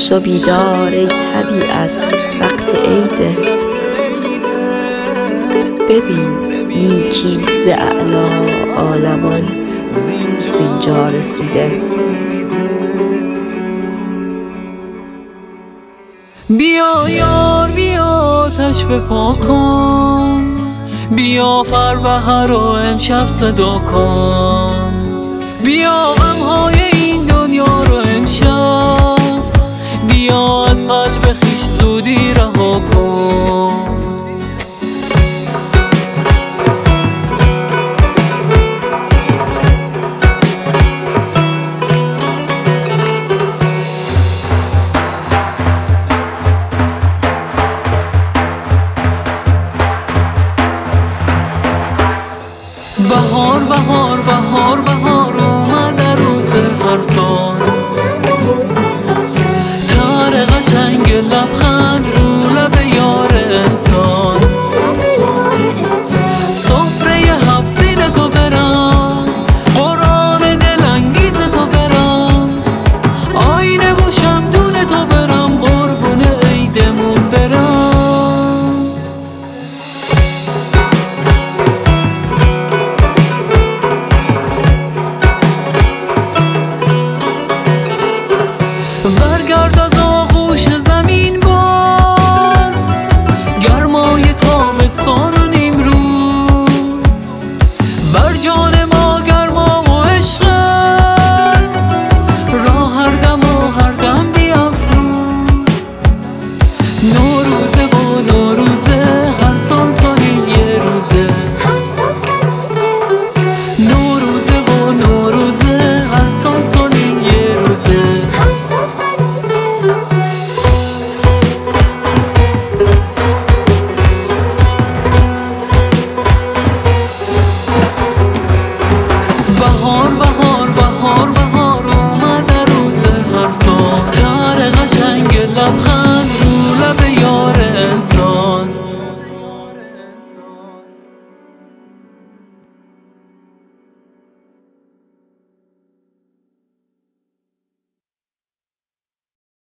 شو بیدار ای طبیعت وقت عیده. ببین نیکی ز اعلی عالمان زینجا رسیده. بیا یار بیا آتش بپا کن، بیا فروه رو امشب صدا کن، بیا غمهای این دنیا رو امشب، بیا از قلب خویش زودی رها کن. بهار بهار بهار بهار اومد عروس هر سال.